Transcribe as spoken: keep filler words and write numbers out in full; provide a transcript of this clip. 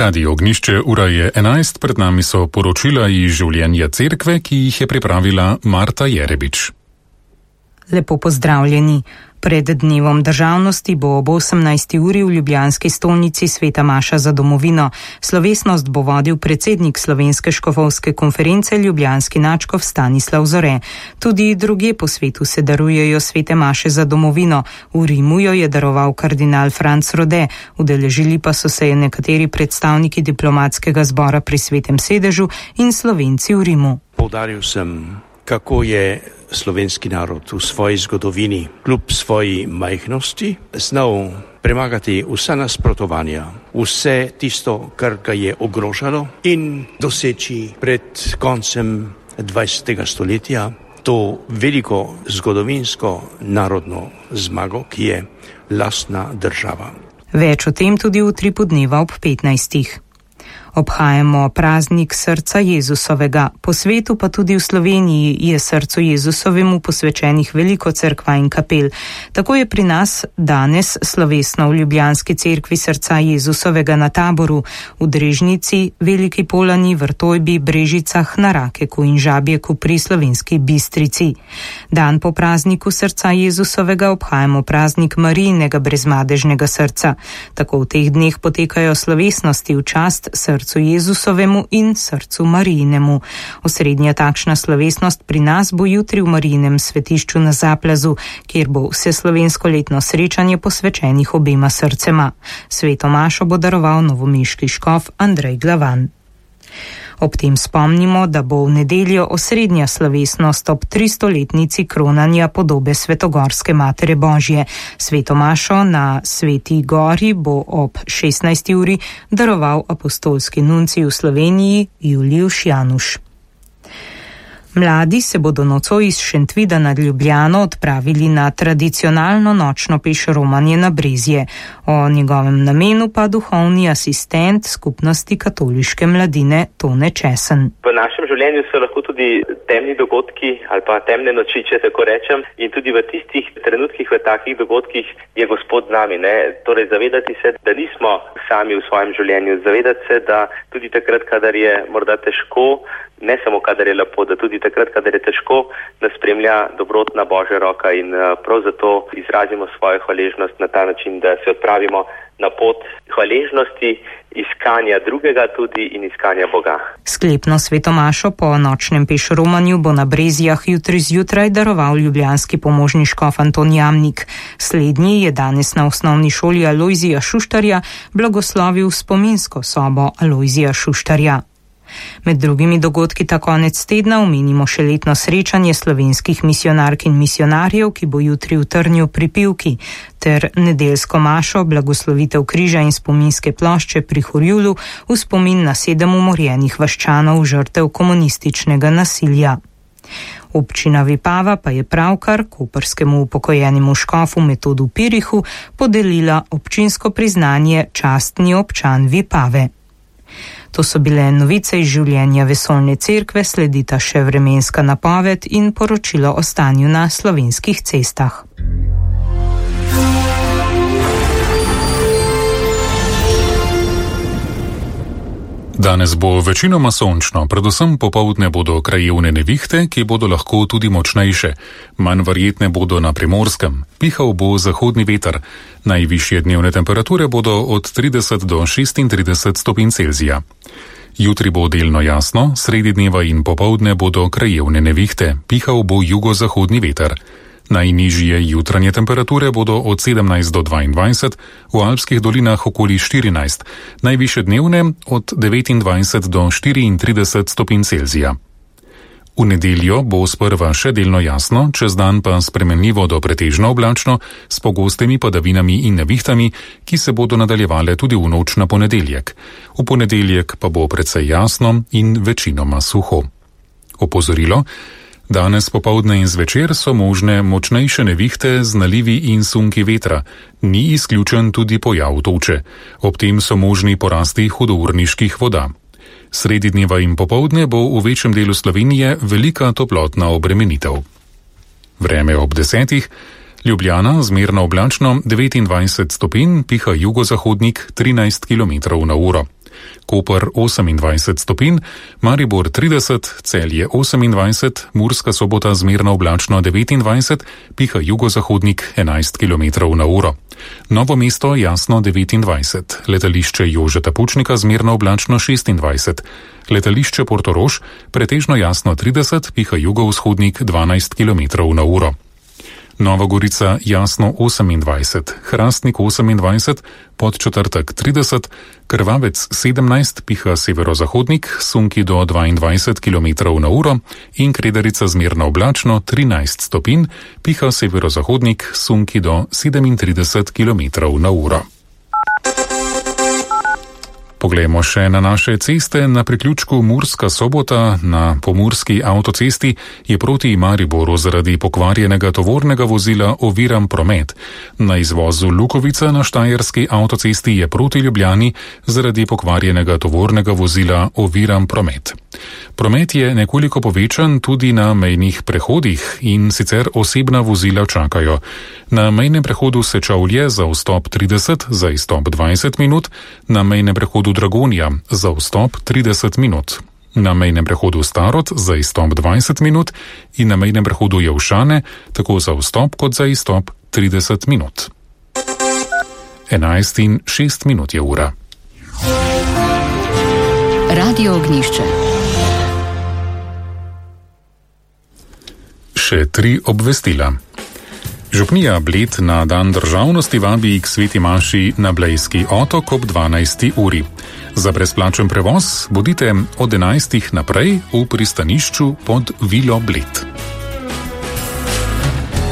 Radio Ognišče, ura je enajst, pred nami so poročila iz življenja cerkve, ki jih je pripravila Marta Jerebič. Lepo pozdravljeni. Pred dnevom državnosti bo ob osemnajsti uri v ljubljanski stolnici sveta maša za domovino. Slovesnost bo vodil predsednik Slovenske škofovske konference ljubljanski nadškof Stanislav Zore. Tudi drugje po svetu se darujejo svete maše za domovino. V Rimu jo je daroval kardinal Franc Rode, udeležili pa so se nekateri predstavniki diplomatskega zbora pri Svetem sedežu in Slovenci v Rimu. Poudaril sem, kako je slovenski narod v svoji zgodovini, kljub svoji majhnosti, znal premagati vsa nasprotovanja, vse tisto, kar ga je ogrožalo, in doseči pred koncem dvajsetega stoletja to veliko zgodovinsko narodno zmago, ki je lastna država. Več o tem tudi v utripu dneva ob petnajstih. Obhajamo praznik srca Jezusovega. Po svetu pa tudi v Sloveniji je srcu Jezusovemu posvečenih veliko cerkva in kapel. Tako je pri nas danes slovesno v ljubljanski cerkvi srca Jezusovega na Taboru, v Drežnici, Veliki Polani, Vrtojbi, Brežicah, na Rakeku in Žabjeku pri Slovenski Bistrici. Dan po prazniku srca Jezusovega obhajamo praznik Marijinega brezmadežnega srca. Tako v teh dneh potekajo slovesnosti v čast srcu Jezusovemu in srcu Marijinemu. Osrednja takšna slovesnost pri nas bo jutri v Marijinem svetišču na Zaplazu, kjer bo vseslovensko letno srečanje posvečenih obema srcema. Sveto mašo bo daroval novomeški škof Andrej Glavan. Ob tem spomnimo, da bo v nedeljo osrednja slovesnost ob tristoletnici kronanja podobe Svetogorske Matere Božje. Sveto mašo na Sveti gori bo ob šestnajsti uri daroval apostolski nuncij v Sloveniji Julijuš Januš. Mladi se bodo nocoj iz Šentvida nad Ljubljano odpravili na tradicionalno nočno peš romanje na Brezje. O njegovem namenu pa duhovni asistent skupnosti katoliške mladine Tone Česen. V našem življenju so lahko tudi temni dogodki ali pa temne noči, če tako rečem, in tudi v tistih trenutkih, v takih dogodkih je Gospod z nami. Ne? Torej zavedati se, da nismo sami v svojem življenju, zavedati se, da tudi takrat, kadar je morda težko, ne samo kadar je lepo, da tudi takrat, kadar je težko, nas spremlja dobrotna Božja roka in prav zato izrazimo svojo hvaležnost na ta način, da se odpravimo na pot hvaležnosti, iskanja drugega tudi in iskanja Boga. Sklepno sveto mašo po nočnem peš romanju bo na Brezjah jutri zjutraj daroval ljubljanski pomožni škof Anton Jamnik. Slednji je danes na osnovni šoli Alojzija Šuštarja blagoslovil spominsko sobo Alojzija Šuštarja. Med drugimi dogodki ta konec tedna omenimo še letno srečanje slovenskih misionark in misionarjev, ki bo jutri v Trnju pri Pivki, ter nedeljsko mašo, blagoslovitev križa in spominske plošče pri Horjulu v spomin na sedem umorjenih vaščanov žrtev komunističnega nasilja. Občina Vipava pa je pravkar koprskemu upokojenemu škofu Metodu Pirihu podelila občinsko priznanje častni občan Vipave. To so bile novice iz življenja vesoljne cerkve, sledita še vremenska napoved in poročilo o stanju na slovenskih cestah. Danes bo večinoma sončno, predvsem popoldne bodo krajevne nevihte, ki bodo lahko tudi močnejše. Manj verjetne bodo na Primorskem. Pihal bo zahodni veter. Najvišje dnevne temperature bodo od trideset do šestintrideset stopinj Celzija. Jutri bo delno jasno, sredi dneva in popoldne bodo krajevne nevihte. Pihal bo jugozahodni veter. Najnižje jutranje temperature bodo od sedemnajst do dvaindvajset, v alpskih dolinah okoli štirinajst, najvišje dnevne od devetindvajset do štiriintrideset stopinj Celzija. V nedeljo bo sprva še delno jasno, čez dan pa spremenljivo do pretežno oblačno, s pogostimi padavinami in nevihtami, ki se bodo nadaljevale tudi v noč na ponedeljek. V ponedeljek pa bo precej jasno in večinoma suho. Opozorilo: danes popoldne in zvečer so možne močnejše nevihte z nalivi in sunki vetra. Ni izključen tudi pojav toče. Ob tem so možni porasti hudourniških voda. Sredi dneva in popoldne bo v večjem delu Slovenije velika toplotna obremenitev. Vreme ob desetih. Ljubljana zmerno oblačno devetindvajset stopinj, piha jugozahodnik trinajst kilometrov na uro. Koper osemindvajset stopinj, Maribor trideset, Celje osemindvajset, Murska Sobota zmerno oblačno devetindvajset, piha jugozahodnik enajst kilometrov na uro. Novo mesto jasno devetindvajset, letališče Jožeta Pučnika zmerno oblačno šestindvajset, letališče Portorož pretežno jasno trideset, piha jugovzhodnik dvanajst kilometrov na uro. Nova Gorica jasno osemindvajset, Hrastnik osemindvajset, Podčetrtek trideset, Krvavec sedemnajst, piha severozahodnik, sunki do dvaindvajset kilometrov na uro in Kredarica zmerno oblačno trinajst stopinj, piha severozahodnik, sunki do sedemintrideset kilometrov na uro. Poglejmo še na naše ceste. Na priključku Murska Sobota na pomurski avtocesti je proti Mariboru zaradi pokvarjenega tovornega vozila oviran promet. Na izvozu Lukovica na štajerski avtocesti je proti Ljubljani zaradi pokvarjenega tovornega vozila oviran promet. Promet je nekoliko povečan tudi na mejnih prehodih in sicer osebna vozila čakajo. Na mejnem prehodu Sečovlje za vstop trideset, za izstop dvajset minut, na mejnem prehodu Dragonja za vstop trideset minut, na mejnem prehodu Starod za izstop dvajset minut in na mejnem prehodu Jelšane tako za vstop kot za izstop trideset minut. enajst in šest minut je ura. Radio Ognjišče. Še tri obvestila. Župnija Bled na dan državnosti vabi k sveti maši na Blejski otok ob dvanajsti uri. Za brezplačen prevoz bodite od enajstih naprej v pristanišču pod Vilo Bled.